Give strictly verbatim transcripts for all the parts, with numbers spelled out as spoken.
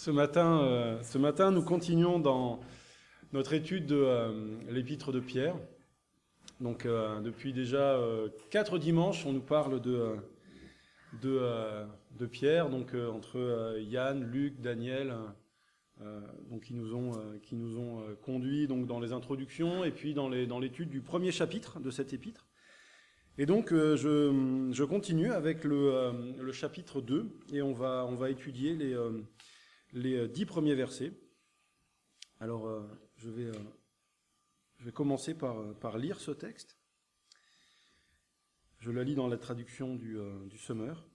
Ce matin, euh, ce matin, nous continuons dans notre étude de euh, l'épître de Pierre. Donc, euh, depuis déjà euh, quatre dimanches, on nous parle de, euh, de, euh, de Pierre, donc euh, entre euh, Yann, Luc, Daniel, euh, donc qui nous ont, euh, qui nous ont euh, conduits donc, dans les introductions et puis dans, les, dans l'étude du premier chapitre de cette épître. Et donc, euh, je, je continue avec le, euh, le chapitre deux et on va, on va étudier les... Euh, les dix premiers versets. Alors, euh, je, vais, euh, je vais commencer par, par lire ce texte. Je la lis dans la traduction du, euh, du Semeur.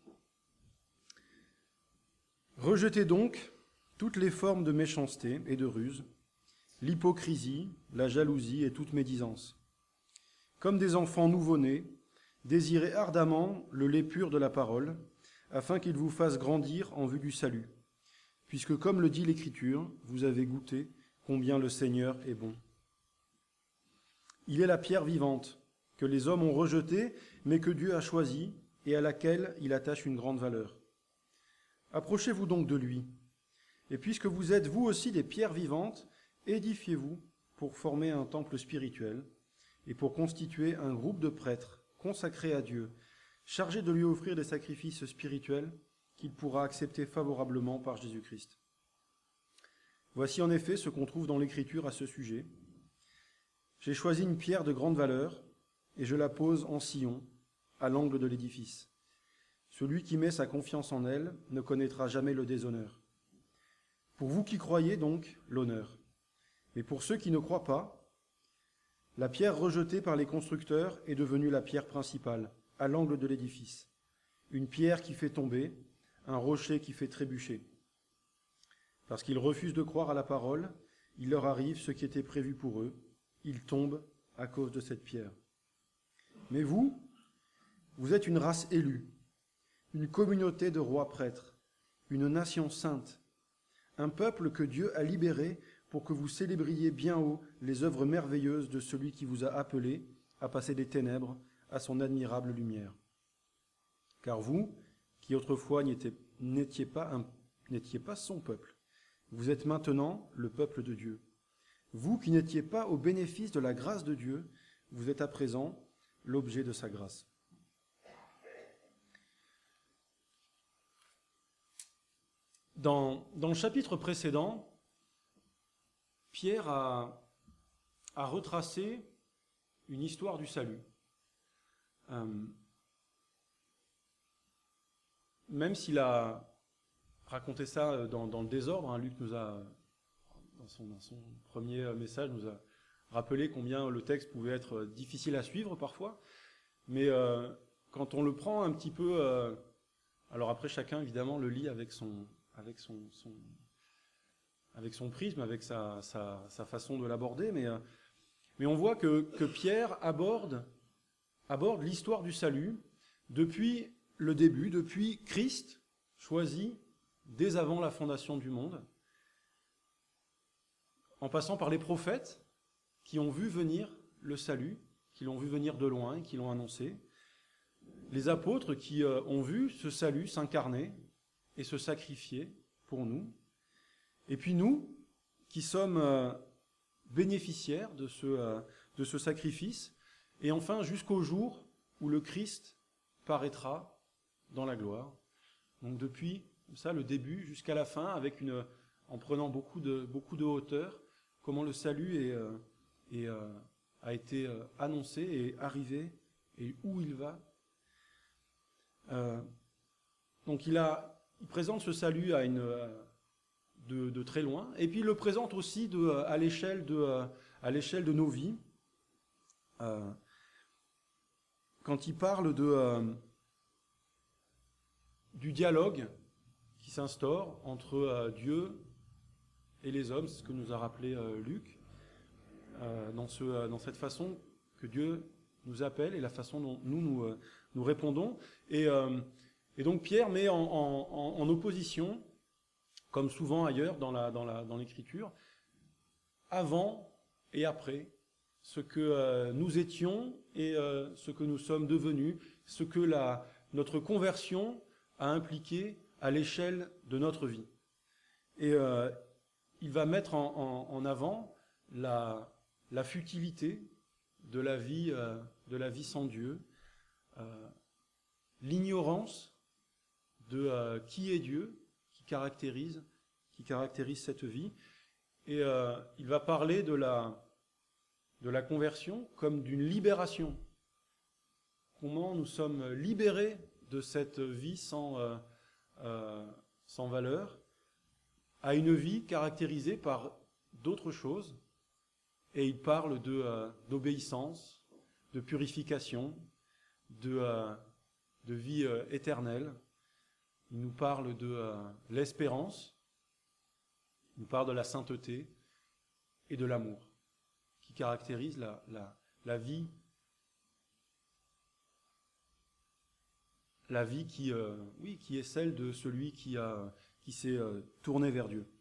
« Rejetez donc toutes les formes de méchanceté et de ruse, l'hypocrisie, la jalousie et toute médisance. Comme des enfants nouveau-nés, désirez ardemment le lait pur de la parole, afin qu'il vous fasse grandir en vue du salut. Puisque, comme le dit l'Écriture, vous avez goûté combien le Seigneur est bon. Il est la pierre vivante, que les hommes ont rejetée, mais que Dieu a choisie, et à laquelle il attache une grande valeur. Approchez-vous donc de lui, et puisque vous êtes vous aussi des pierres vivantes, édifiez-vous pour former un temple spirituel, et pour constituer un groupe de prêtres consacrés à Dieu, chargés de lui offrir des sacrifices spirituels, qu'il pourra accepter favorablement par Jésus-Christ. Voici en effet ce qu'on trouve dans l'Écriture à ce sujet. J'ai choisi une pierre de grande valeur, et je la pose en sillon, à l'angle de l'édifice. Celui qui met sa confiance en elle ne connaîtra jamais le déshonneur. Pour vous qui croyez donc, l'honneur. Mais pour ceux qui ne croient pas, la pierre rejetée par les constructeurs est devenue la pierre principale, à l'angle de l'édifice. Une pierre qui fait tomber, un rocher qui fait trébucher. Parce qu'ils refusent de croire à la parole, il leur arrive ce qui était prévu pour eux. Ils tombent à cause de cette pierre. Mais vous, vous êtes une race élue, une communauté de rois prêtres, une nation sainte, un peuple que Dieu a libéré pour que vous célébriez bien haut les œuvres merveilleuses de celui qui vous a appelés à passer des ténèbres à son admirable lumière. Car vous, qui autrefois n'étiez, n'étiez, pas un, n'étiez pas son peuple. Vous êtes maintenant le peuple de Dieu. Vous qui n'étiez pas au bénéfice de la grâce de Dieu, vous êtes à présent l'objet de sa grâce. » Dans, dans le chapitre précédent, Pierre a, a retracé une histoire du salut. Euh, Même s'il a raconté ça dans, dans le désordre, hein, Luc nous a, dans son, dans son premier message, nous a rappelé combien le texte pouvait être difficile à suivre parfois. Mais euh, quand on le prend un petit peu, euh, alors après chacun évidemment le lit avec son, avec son, son, avec son prisme, avec sa, sa, sa façon de l'aborder, mais, euh, mais on voit que, que Pierre aborde, aborde l'histoire du salut depuis le début, depuis Christ, choisi dès avant la fondation du monde, en passant par les prophètes qui ont vu venir le salut, qui l'ont vu venir de loin et qui l'ont annoncé, les apôtres qui euh, ont vu ce salut s'incarner et se sacrifier pour nous, et puis nous, qui sommes euh, bénéficiaires de ce, euh, de ce sacrifice, et enfin jusqu'au jour où le Christ paraîtra dans la gloire. Donc depuis ça, le début jusqu'à la fin, avec une, en prenant beaucoup de, beaucoup de hauteur, comment le salut est, euh, est, euh, a été euh, annoncé et arrivé, et où il va. Euh, donc il, a, il présente ce salut à une, euh, de, de très loin, et puis il le présente aussi de, à, l'échelle de, euh, à l'échelle de nos vies. Euh, quand il parle de... Euh, du dialogue qui s'instaure entre euh, Dieu et les hommes, c'est ce que nous a rappelé euh, Luc, euh, dans, ce, euh, dans cette façon que Dieu nous appelle et la façon dont nous nous, euh, nous répondons. Et, euh, et donc Pierre met en, en, en opposition, comme souvent ailleurs dans, la, dans, la, dans l'Écriture, avant et après, ce que euh, nous étions et euh, ce que nous sommes devenus, ce que la, notre conversion a impliqué à l'échelle de notre vie. Et euh, il va mettre en, en, en avant la, la futilité de la vie, euh, de la vie sans Dieu, euh, l'ignorance de euh, qui est Dieu, qui caractérise, qui caractérise cette vie. Et euh, il va parler de la, de la conversion comme d'une libération. Comment nous sommes libérés de cette vie sans, euh, euh, sans valeur à une vie caractérisée par d'autres choses. Et il parle de, euh, d'obéissance, de purification, de, euh, de vie euh, éternelle. Il nous parle de euh, l'espérance, il nous parle de la sainteté et de l'amour, qui caractérisent la, la, la vie, la vie qui, euh, oui, qui est celle de celui qui, a, qui s'est euh, tourné vers Dieu.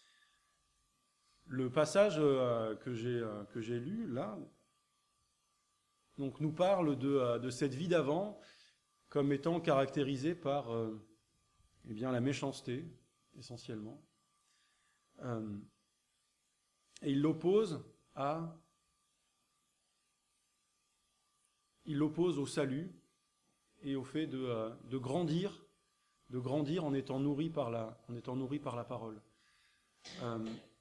Le passage euh, que j'ai euh, que j'ai lu là, donc nous parle de, euh, de cette vie d'avant comme étant caractérisée par euh, eh bien la méchanceté essentiellement, euh, et il l'oppose à il l'oppose au salut et au fait de, euh, de grandir, de grandir en étant nourri par la en étant nourri par la parole. Euh,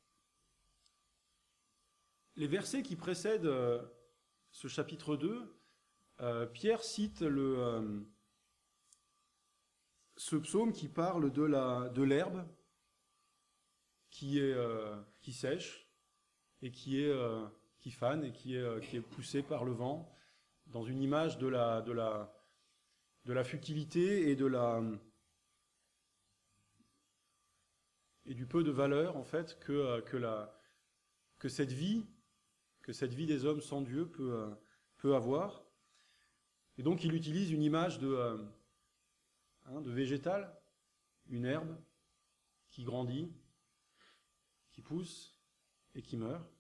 Les versets qui précèdent euh, ce chapitre deux, euh, Pierre cite le, euh, ce psaume qui parle de, la, de l'herbe qui, est, euh, qui sèche et qui, est, euh, qui fane et qui est, euh, qui est poussée par le vent, dans une image de la, de la, de la futilité et, de la, et du peu de valeur en fait que, que, la, que cette vie que cette vie des hommes sans Dieu peut, euh, peut avoir. Et donc il utilise une image de, euh, hein, de végétal, une herbe qui grandit, qui pousse et qui meurt.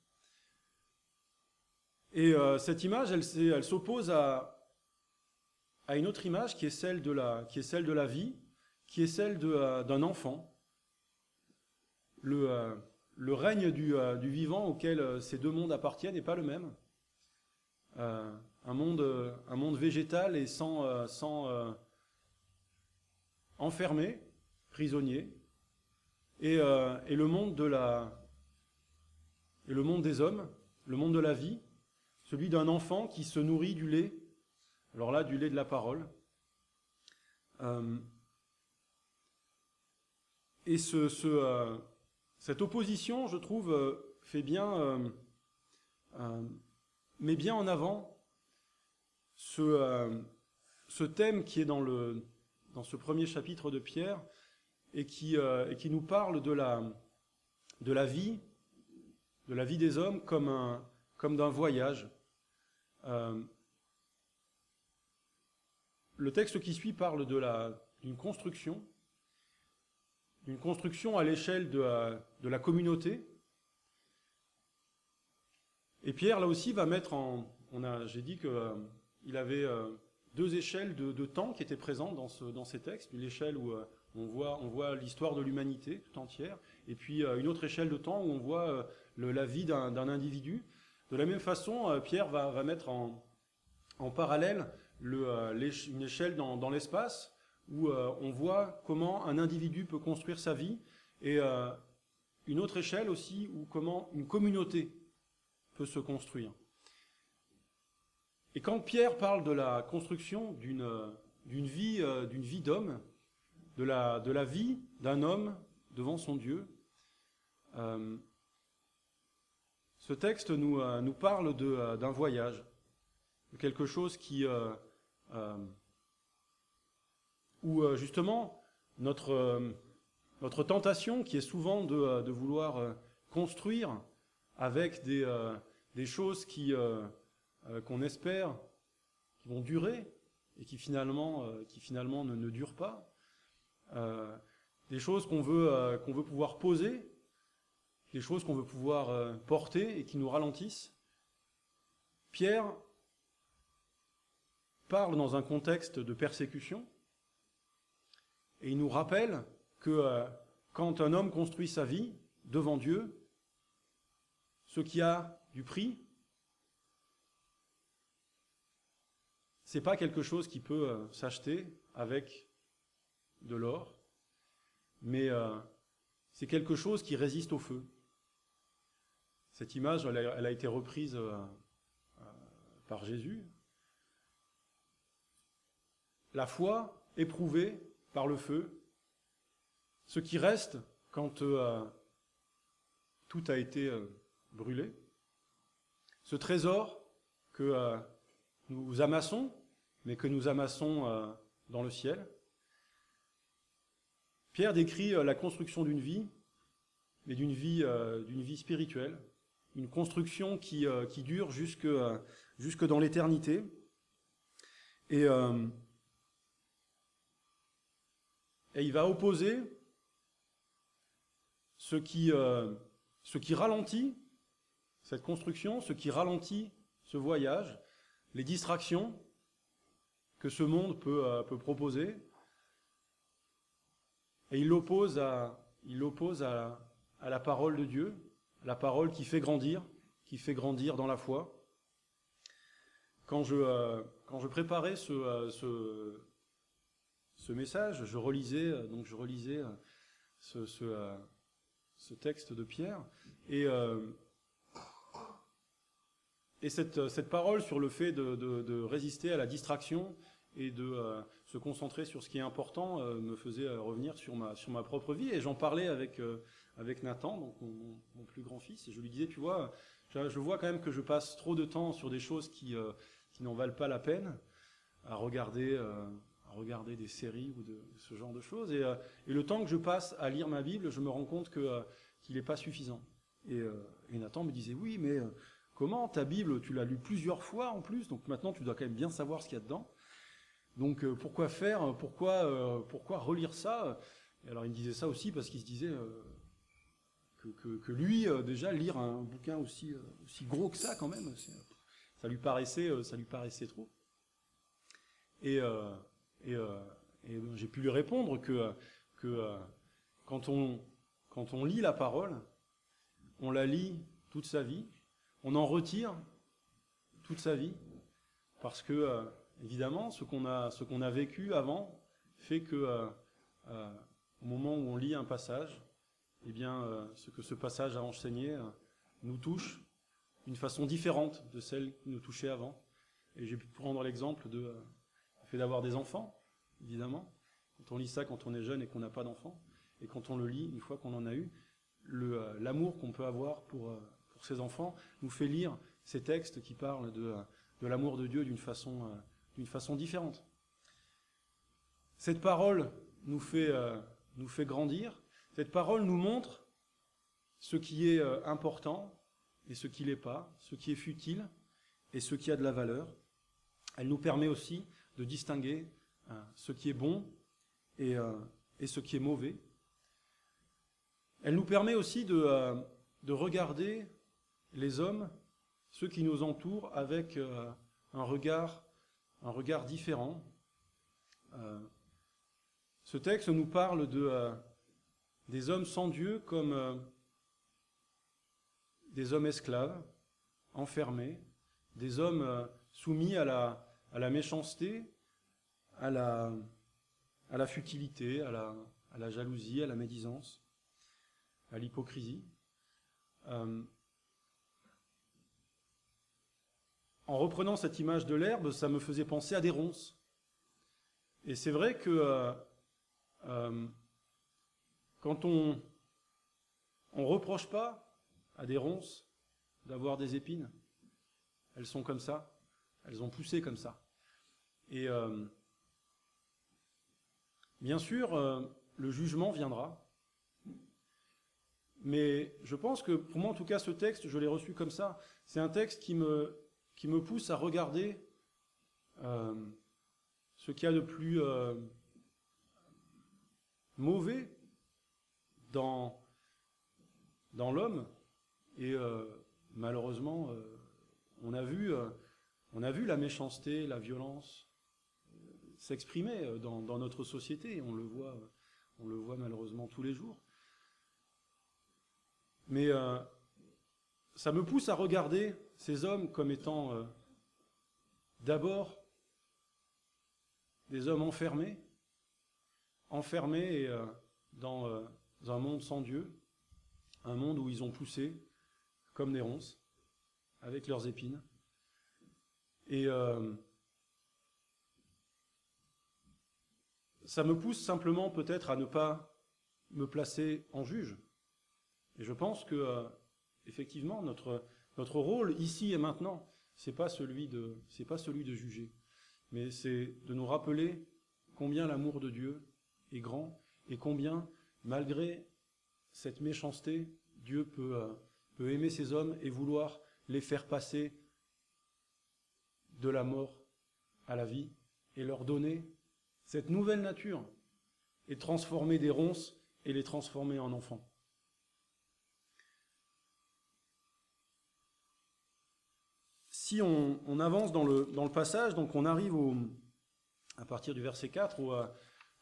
Et euh, cette image, elle, elle s'oppose à, à une autre image qui est celle de la, qui est celle de la vie, qui est celle de, euh, d'un enfant. Le... Euh, Le règne du, euh, du vivant auquel euh, ces deux mondes appartiennent n'est pas le même. Euh, un, monde, euh, un monde végétal et sans, euh, sans euh, enfermé, prisonnier, et, euh, et le monde de la, et le monde des hommes, le monde de la vie, celui d'un enfant qui se nourrit du lait, alors là, du lait de la parole. Euh, et ce, ce euh, Cette opposition, je trouve, fait bien, euh, euh, met bien en avant ce, euh, ce thème qui est dans, le, dans ce premier chapitre de Pierre et qui, euh, et qui nous parle de la, de la vie, de la vie des hommes comme, un, comme d'un voyage. Euh, le texte qui suit parle de la, d'une construction, d'une construction à l'échelle de, de la communauté. Et Pierre, là aussi, va mettre en... On a, j'ai dit qu'il euh, avait euh, deux échelles de, de temps qui étaient présentes dans, ce, dans ces textes. Une échelle où euh, on voit, on voit l'histoire de l'humanité tout entière, et puis euh, une autre échelle de temps où on voit euh, le, la vie d'un, d'un individu. De la même façon, euh, Pierre va, va mettre en, en parallèle le, euh, une échelle dans, dans l'espace, où euh, on voit comment un individu peut construire sa vie, et euh, une autre échelle aussi, où comment une communauté peut se construire. Et quand Pierre parle de la construction d'une, d'une vie, euh, d'une vie d'homme, de la, de la vie d'un homme devant son Dieu, euh, ce texte nous, euh, nous parle de, euh, d'un voyage, de quelque chose qui... Euh, euh, où euh, justement notre, euh, notre tentation qui est souvent de, euh, de vouloir euh, construire avec des, euh, des choses qui, euh, euh, qu'on espère qui vont durer et qui finalement, euh, qui finalement ne, ne durent pas, euh, des choses qu'on veut, euh, qu'on veut pouvoir poser, des choses qu'on veut pouvoir euh, porter et qui nous ralentissent. Pierre parle dans un contexte de persécution. Et il nous rappelle que euh, quand un homme construit sa vie devant Dieu, ce qui a du prix, c'est pas quelque chose qui peut euh, s'acheter avec de l'or, mais euh, c'est quelque chose qui résiste au feu. Cette image, elle a, elle a été reprise euh, euh, par Jésus. La foi éprouvée par le feu, ce qui reste quand euh, tout a été euh, brûlé, ce trésor que euh, nous amassons, mais que nous amassons euh, dans le ciel. Pierre décrit euh, la construction d'une vie, mais d'une vie, euh, d'une vie spirituelle, une construction qui, euh, qui dure jusque, euh, jusque dans l'éternité. Et, euh, et il va opposer ce qui, euh, ce qui ralentit cette construction, ce qui ralentit ce voyage, les distractions que ce monde peut, euh, peut proposer, et il l'oppose à, il l'oppose à, à la parole de Dieu, la parole qui fait grandir, qui fait grandir dans la foi. Quand je, euh, quand je préparais ce, euh, ce, ce message, je relisais, donc je relisais ce, ce, euh, ce texte de Pierre, et, euh, et cette, cette parole sur le fait de, de, de résister à la distraction et de euh, se concentrer sur ce qui est important euh, me faisait euh, revenir sur ma, sur ma propre vie, et j'en parlais avec, euh, avec Nathan, donc mon, mon plus grand fils, et je lui disais, tu vois, je, je vois quand même que je passe trop de temps sur des choses qui, euh, qui n'en valent pas la peine, à regarder, euh, à regarder des séries ou de, ce genre de choses, et, euh, et le temps que je passe à lire ma Bible, je me rends compte que, euh, qu'il n'est pas suffisant. Et, euh, et Nathan me disait, oui, mais euh, comment, ta Bible, tu l'as lue plusieurs fois en plus, donc maintenant tu dois quand même bien savoir ce qu'il y a dedans. Donc euh, pourquoi faire, pourquoi, euh, pourquoi relire ça? Et alors il me disait ça aussi parce qu'il se disait euh, que, que, que lui, euh, déjà, lire un bouquin aussi, euh, aussi gros que ça, quand même, ça lui paraissait, euh, ça lui paraissait trop. Et, euh, et, euh, et j'ai pu lui répondre que, que euh, quand, on, quand on lit la parole, on la lit toute sa vie, on en retire toute sa vie, parce que... Euh, Évidemment, ce qu'on a, ce qu'on a vécu avant fait que, euh, euh, au moment où on lit un passage, eh bien, euh, ce que ce passage a enseigné euh, nous touche d'une façon différente de celle qui nous touchait avant. Et j'ai pu prendre l'exemple de euh, le fait d'avoir des enfants, évidemment. Quand on lit ça quand on est jeune et qu'on n'a pas d'enfants, et quand on le lit une fois qu'on en a eu, le, euh, l'amour qu'on peut avoir pour, euh, pour ses enfants nous fait lire ces textes qui parlent de, euh, de l'amour de Dieu d'une façon... Euh, d'une façon différente. Cette parole nous fait, euh, nous fait grandir. Cette parole nous montre ce qui est euh, important et ce qui l'est pas, ce qui est futile et ce qui a de la valeur. Elle nous permet aussi de distinguer euh, ce qui est bon et, euh, et ce qui est mauvais. Elle nous permet aussi de, euh, de regarder les hommes, ceux qui nous entourent, avec euh, un regard un regard différent. Euh, ce texte nous parle de, euh, des hommes sans Dieu comme euh, des hommes esclaves, enfermés, des hommes euh, soumis à la, à la méchanceté, à la, à la futilité, à la, à la jalousie, à la médisance, à l'hypocrisie. Euh, En reprenant cette image de l'herbe, ça me faisait penser à des ronces. Et c'est vrai que euh, euh, quand on ne reproche pas à des ronces d'avoir des épines, elles sont comme ça, elles ont poussé comme ça. Et euh, bien sûr, euh, le jugement viendra, mais je pense que, pour moi en tout cas, ce texte, je l'ai reçu comme ça, c'est un texte qui me... qui me pousse à regarder euh, ce qu'il y a de plus euh, mauvais dans, dans l'homme. Et euh, malheureusement, euh, on a vu, euh, on a vu la méchanceté, la violence euh, s'exprimer dans, dans notre société. On le voit, on le voit malheureusement tous les jours. Mais euh, ça me pousse à regarder ces hommes comme étant euh, d'abord des hommes enfermés, enfermés et, euh, dans, euh, dans un monde sans Dieu, un monde où ils ont poussé comme des ronces, avec leurs épines. Et euh, ça me pousse simplement peut-être à ne pas me placer en juge. Et je pense que, euh, effectivement, notre, notre rôle ici et maintenant, c'est pas celui de, c'est pas celui de juger, mais c'est de nous rappeler combien l'amour de Dieu est grand et combien, malgré cette méchanceté, Dieu peut, euh, peut aimer ces hommes et vouloir les faire passer de la mort à la vie et leur donner cette nouvelle nature et transformer des ronces et les transformer en enfants. Si on, on avance dans le, dans le passage, donc on arrive au, à partir du verset quatre où, à,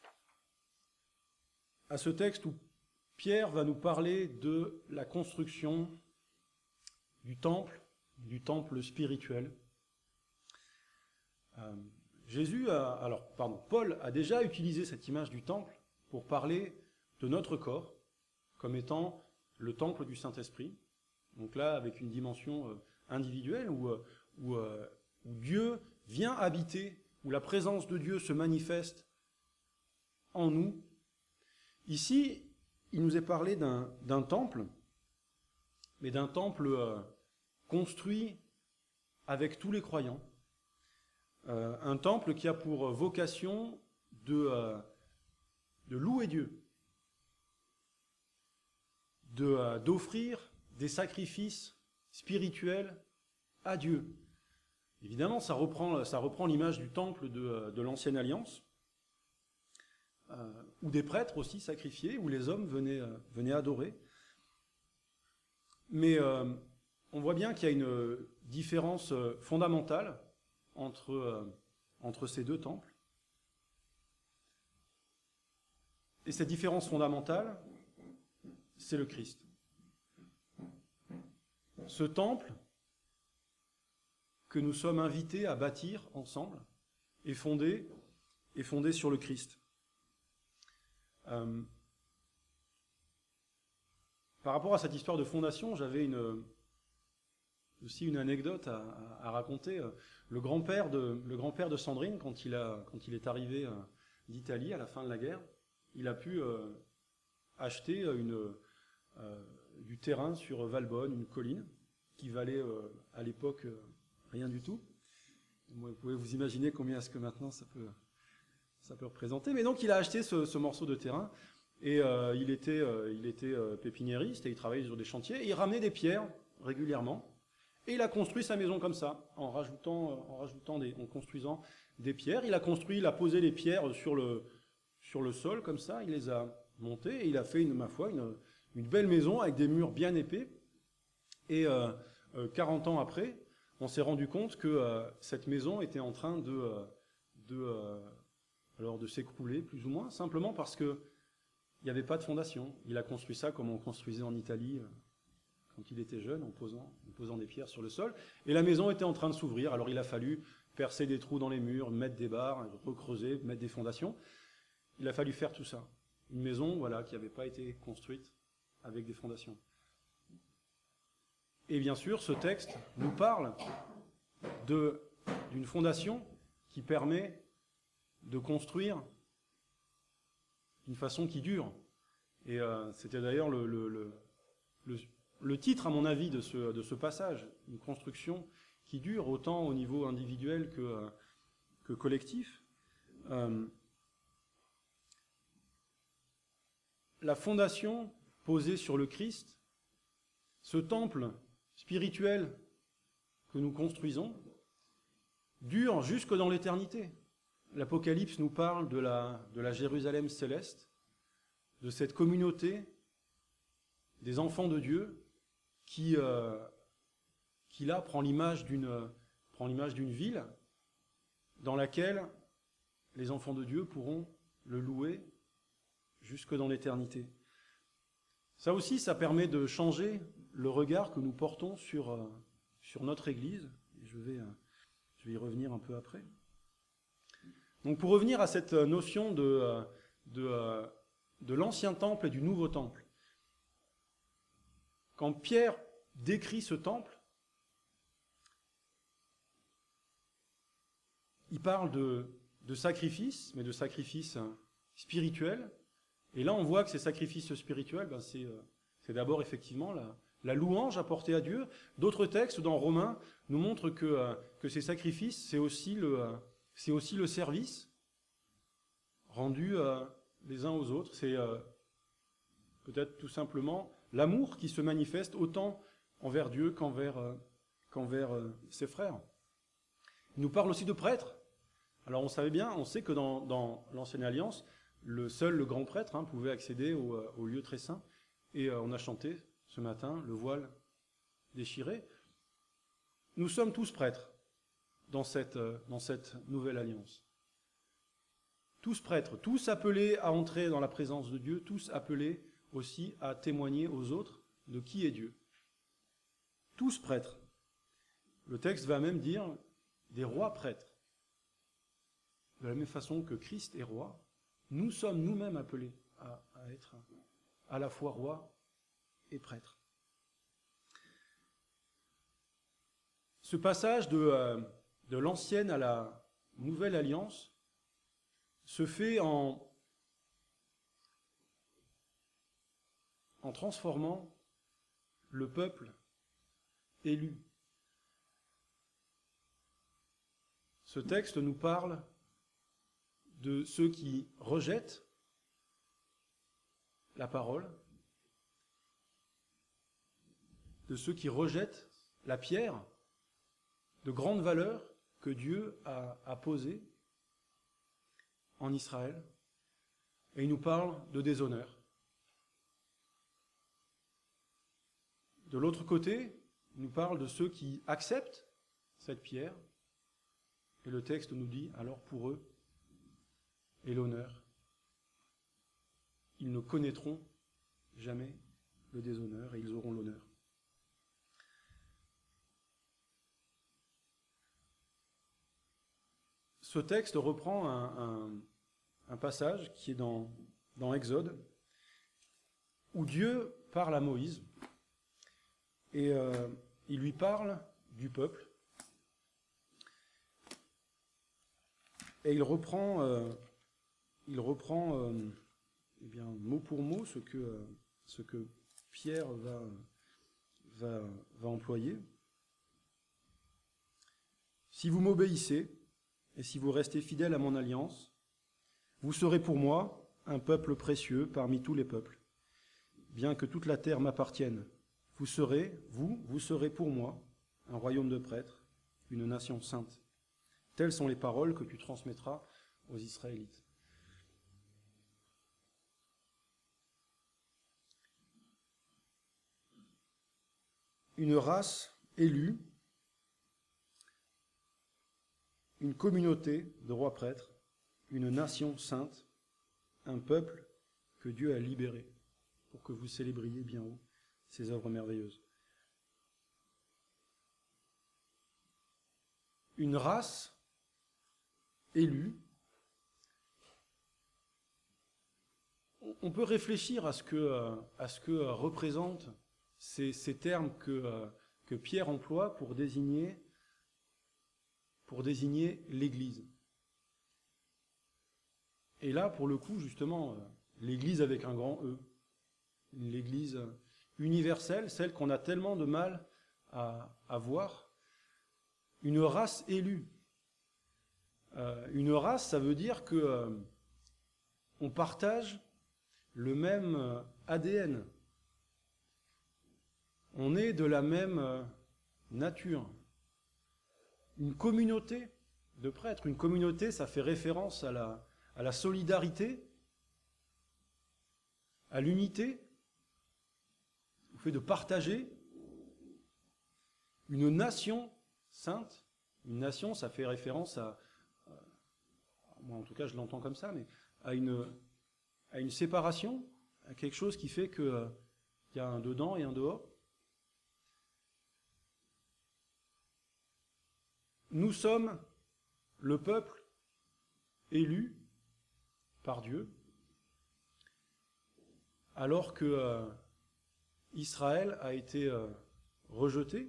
à ce texte où Pierre va nous parler de la construction du temple, du temple spirituel. Euh, Jésus a, alors, pardon, Paul a déjà utilisé cette image du temple pour parler de notre corps comme étant le temple du Saint-Esprit. Donc là, avec une dimension euh, individuelle où, euh, où, euh, où Dieu vient habiter, où la présence de Dieu se manifeste en nous. Ici, il nous est parlé d'un, d'un temple, mais d'un temple euh, construit avec tous les croyants. Euh, un temple qui a pour vocation de, euh, de louer Dieu, de, euh, d'offrir des sacrifices spirituels à Dieu. Évidemment, ça reprend, ça reprend l'image du temple de, de l'Ancienne Alliance, euh, où des prêtres aussi sacrifiés, où les hommes venaient, euh, venaient adorer. Mais euh, on voit bien qu'il y a une différence fondamentale entre, euh, entre ces deux temples. Et cette différence fondamentale, c'est le Christ. Ce temple que nous sommes invités à bâtir ensemble est fondé, est fondé sur le Christ. Euh, par rapport à cette histoire de fondation, j'avais une, aussi une anecdote à, à, à raconter. Le grand-père de, le grand-père de Sandrine, quand il, a, quand il est arrivé d'Italie à la fin de la guerre, il a pu euh, acheter une, euh, du terrain sur Valbonne, une colline, qui valait euh, à l'époque euh, rien du tout. Vous pouvez vous imaginer combien est-ce que maintenant ça peut, ça peut représenter. Mais donc il a acheté ce, ce morceau de terrain, et euh, il était, euh, il était euh, pépiniériste, et il travaillait sur des chantiers, et il ramenait des pierres régulièrement, et il a construit sa maison comme ça, en rajoutant, en rajoutant des, en construisant des pierres. Il a construit, il a posé les pierres sur le, sur le sol comme ça, il les a montées, et il a fait, une, ma foi, une, une belle maison avec des murs bien épais. Et euh, euh, quarante ans après, on s'est rendu compte que euh, cette maison était en train de, euh, de, euh, alors de s'écrouler, plus ou moins, simplement parce que il n'y avait pas de fondation. Il a construit ça comme on construisait en Italie euh, quand il était jeune, en posant, en posant des pierres sur le sol. Et la maison était en train de s'ouvrir, alors il a fallu percer des trous dans les murs, mettre des barres, recreuser, mettre des fondations. Il a fallu faire tout ça. Une maison, voilà, qui n'avait pas été construite avec des fondations. Et bien sûr, ce texte nous parle de, d'une fondation qui permet de construire d'une façon qui dure. Et euh, c'était d'ailleurs le, le, le, le, le titre, à mon avis, de ce, de ce passage, une construction qui dure autant au niveau individuel que, euh, que collectif. Euh, la fondation posée sur le Christ, ce temple spirituel que nous construisons, dure jusque dans l'éternité. L'Apocalypse nous parle de la, de la Jérusalem céleste, de cette communauté des enfants de Dieu qui, euh, qui là prend l'image d'une, prend l'image d'une ville dans laquelle les enfants de Dieu pourront le louer jusque dans l'éternité. Ça aussi, ça permet de changer le regard que nous portons sur, euh, sur notre Église. Et je vais, euh, je vais y revenir un peu après. Donc pour revenir à cette notion de, euh, de, euh, de l'ancien temple et du nouveau temple, quand Pierre décrit ce temple, il parle de, de sacrifices, mais de sacrifices spirituels. Et là, on voit que ces sacrifices spirituels, ben c'est, euh, c'est d'abord effectivement la, la louange apportée à Dieu. D'autres textes dans Romains nous montrent que, euh, que ces sacrifices, c'est aussi le, euh, c'est aussi le service rendu euh, les uns aux autres. C'est euh, peut-être tout simplement l'amour qui se manifeste autant envers Dieu qu'envers, euh, qu'envers euh, ses frères. Il nous parle aussi de prêtres. Alors on savait bien, on sait que dans, dans l'Ancienne Alliance, le seul le grand prêtre hein, pouvait accéder au, au lieu très saint. Et euh, on a chanté ce matin le voile déchiré. Nous sommes tous prêtres dans cette, euh, dans cette nouvelle alliance. Tous prêtres, tous appelés à entrer dans la présence de Dieu, tous appelés aussi à témoigner aux autres de qui est Dieu. Tous prêtres. Le texte va même dire des rois prêtres. De la même façon que Christ est roi, nous sommes nous-mêmes appelés à, à être à la fois rois et prêtres. Ce passage de, euh, de l'ancienne à la nouvelle alliance se fait en, en transformant le peuple élu. Ce texte nous parle de ceux qui rejettent la parole, de ceux qui rejettent la pierre de grande valeur que Dieu a, a posée en Israël, et il nous parle de déshonneur. De l'autre côté, il nous parle de ceux qui acceptent cette pierre, et le texte nous dit, alors pour eux, et l'honneur. Ils ne connaîtront jamais le déshonneur et ils auront l'honneur. Ce texte reprend un, un, un passage qui est dans, dans Exode, où Dieu parle à Moïse et euh, il lui parle du peuple et il reprend... Euh, Il reprend euh, eh bien, mot pour mot ce que, euh, ce que Pierre va, va, va employer. Si vous m'obéissez et si vous restez fidèles à mon alliance, vous serez pour moi un peuple précieux parmi tous les peuples. Bien que toute la terre m'appartienne, vous serez, vous, vous serez pour moi un royaume de prêtres, une nation sainte. Telles sont les paroles que tu transmettras aux Israélites. Une race élue, une communauté de rois prêtres, une nation sainte, un peuple que Dieu a libéré pour que vous célébriez bien haut ses œuvres merveilleuses. Une race élue. On peut réfléchir à ce que, à ce que représentent ces, ces termes que, que Pierre emploie pour désigner, pour désigner l'Église. Et là, pour le coup, justement, l'Église avec un grand E, l'Église universelle, celle qu'on a tellement de mal à, à voir, une race élue. Euh, une race, ça veut dire que euh, on partage le même A D N. On est de la même nature. Une communauté de prêtres. Une communauté, ça fait référence à la, à la solidarité, à l'unité, au fait de partager. Une nation sainte. Une nation, ça fait référence à, à moi en tout cas je l'entends comme ça, mais à une, à une séparation, à quelque chose qui fait que qu'il y a un dedans et un dehors. Nous sommes le peuple élu par Dieu, alors que euh, Israël a été euh, rejeté,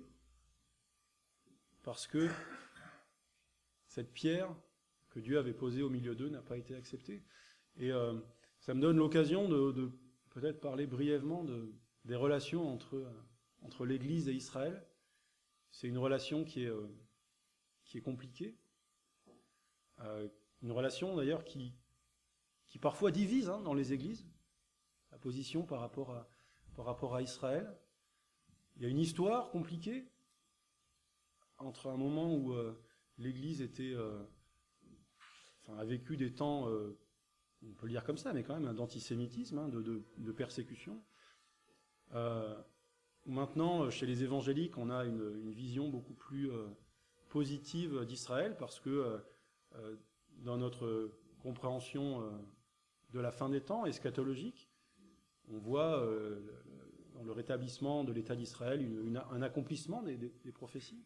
parce que cette pierre que Dieu avait posée au milieu d'eux n'a pas été acceptée. Et euh, ça me donne l'occasion de, de peut-être parler brièvement de, des relations entre, euh, entre l'Église et Israël. C'est une relation qui est, euh, qui est compliquée, euh, une relation d'ailleurs qui, qui parfois divise hein, dans les églises, la position par rapport à, par rapport à Israël. Il y a une histoire compliquée entre un moment où euh, l'Église était, euh, enfin, a vécu des temps, euh, on peut le dire comme ça, mais quand même d'antisémitisme, hein, de, de, de persécution. Euh, maintenant, chez les évangéliques, on a une, une vision beaucoup plus euh, positive d'Israël, parce que euh, euh, dans notre compréhension euh, de la fin des temps, eschatologique, on voit euh, dans le rétablissement de l'État d'Israël une, une, un accomplissement des, des, des prophéties.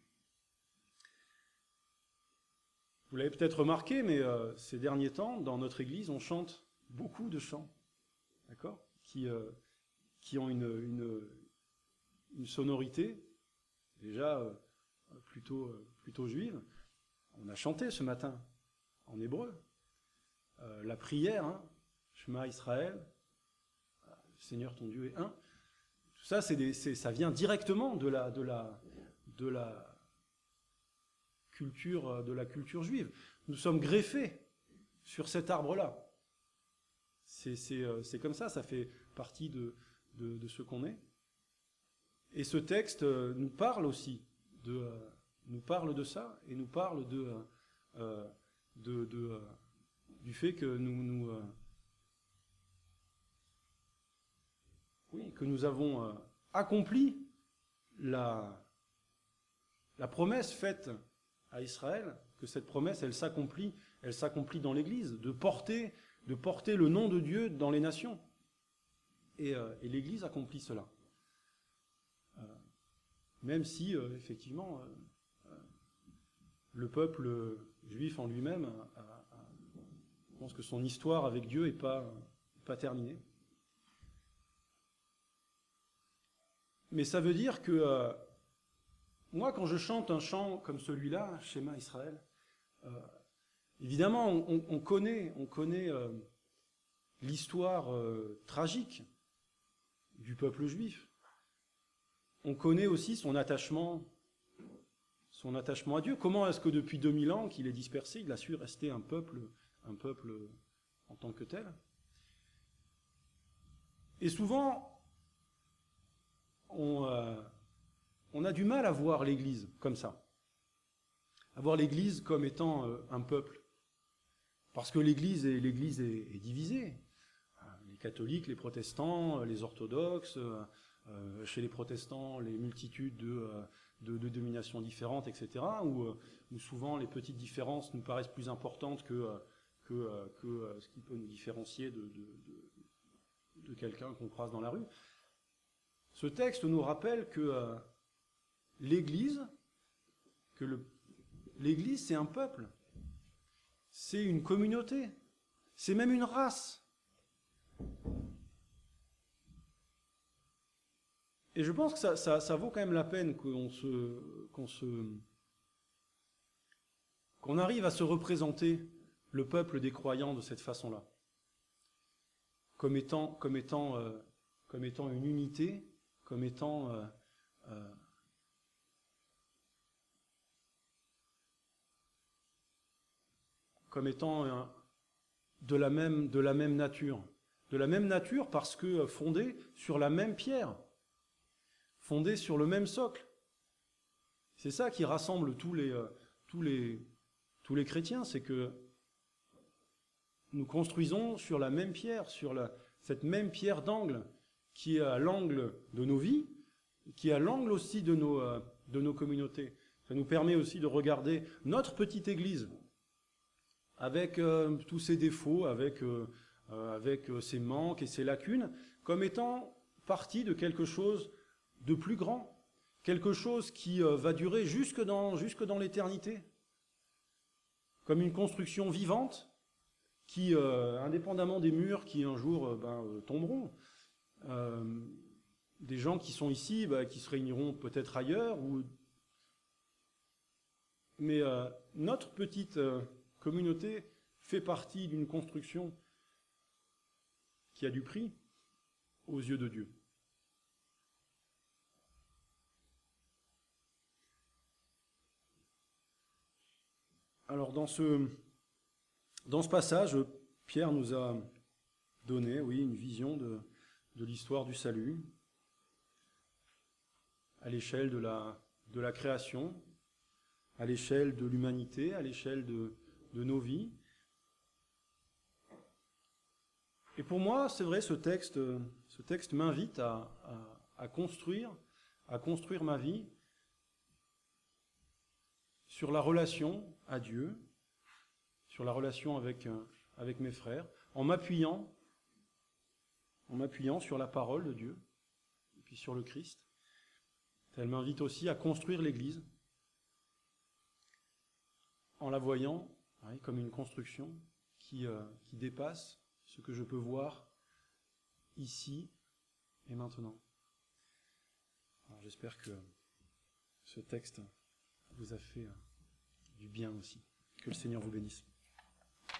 Vous l'avez peut-être remarqué, mais euh, ces derniers temps, dans notre Église, on chante beaucoup de chants, d'accord, qui, euh, qui ont une, une, une sonorité déjà euh, plutôt, euh, plutôt juive. On a chanté ce matin en hébreu euh, la prière, hein, Shema Israël, Seigneur ton Dieu est un. Tout ça, c'est des, c'est, ça vient directement de la, de la, de la culture, de la culture juive. Nous sommes greffés sur cet arbre-là. C'est, c'est, c'est comme ça, ça fait partie de, de, de ce qu'on est. Et ce texte nous parle aussi de, nous parle de ça, et nous parle de, euh, de, de, euh, du fait que nous, nous euh, oui, que nous avons euh, accompli la, la promesse faite à Israël, que cette promesse, elle s'accomplit, elle s'accomplit dans l'Église, de porter, de porter le nom de Dieu dans les nations. Et, euh, et l'Église accomplit cela. Euh, même si, euh, effectivement, euh, euh, le peuple juif en lui-même, a, a, a, je pense que son histoire avec Dieu n'est pas, pas terminée. Mais ça veut dire que euh, moi, quand je chante un chant comme celui-là, Shema Israël, euh, évidemment, on, on connaît, on connaît euh, l'histoire euh, tragique du peuple juif. On connaît aussi son attachement, son attachement à Dieu. Comment est-ce que depuis deux mille ans qu'il est dispersé, il a su rester un peuple, un peuple en tant que tel? Et souvent, on, euh, on a du mal à voir l'Église comme ça, à voir l'Église comme étant euh, un peuple, parce que l'Église est, l'Église est, est divisée. Les catholiques, les protestants, les orthodoxes, euh, chez les protestants, les multitudes de, euh, de, de dominations différentes, et cetera, où, euh, où souvent les petites différences nous paraissent plus importantes que, euh, que, euh, que euh, ce qui peut nous différencier de, de, de, de quelqu'un qu'on croise dans la rue. Ce texte nous rappelle que euh, l'Église, que le, l'Église c'est un peuple, c'est une communauté, c'est même une race. Et je pense que ça, ça, ça vaut quand même la peine qu'on se, qu'on se, qu'on arrive à se représenter le peuple des croyants de cette façon-là, comme étant, comme étant, euh, comme étant une unité, comme étant euh, euh, comme étant un, de la même, de la même nature, de la même nature parce que fondé sur la même pierre, fondé sur le même socle. C'est ça qui rassemble tous les, euh, tous les, tous les chrétiens, c'est que nous construisons sur la même pierre, sur la, cette même pierre d'angle qui est à l'angle de nos vies, qui est à l'angle aussi de nos, euh, de nos communautés. Ça nous permet aussi de regarder notre petite église avec euh, tous ses défauts, avec, euh, euh, avec euh, ses manques et ses lacunes, comme étant partie de quelque chose de plus grand, quelque chose qui euh, va durer jusque dans, jusque dans l'éternité, comme une construction vivante qui, euh, indépendamment des murs qui un jour euh, ben, euh, tomberont, euh, des gens qui sont ici, ben, qui se réuniront peut-être ailleurs, ou... mais euh, notre petite euh, communauté fait partie d'une construction qui a du prix aux yeux de Dieu. Alors dans ce, dans ce passage, Pierre nous a donné, oui, une vision de, de l'histoire du salut à l'échelle de la, de la création, à l'échelle de l'humanité, à l'échelle de, de nos vies. Et pour moi, c'est vrai, ce texte, ce texte m'invite à, à, à construire, à construire ma vie sur la relation à Dieu, sur la relation avec, avec mes frères, en m'appuyant, en m'appuyant sur la parole de Dieu, et puis sur le Christ. Elle m'invite aussi à construire l'Église, en la voyant, oui, comme une construction qui, euh, qui dépasse ce que je peux voir ici et maintenant. Alors, j'espère que ce texte vous a fait du bien aussi. Que le Seigneur vous bénisse.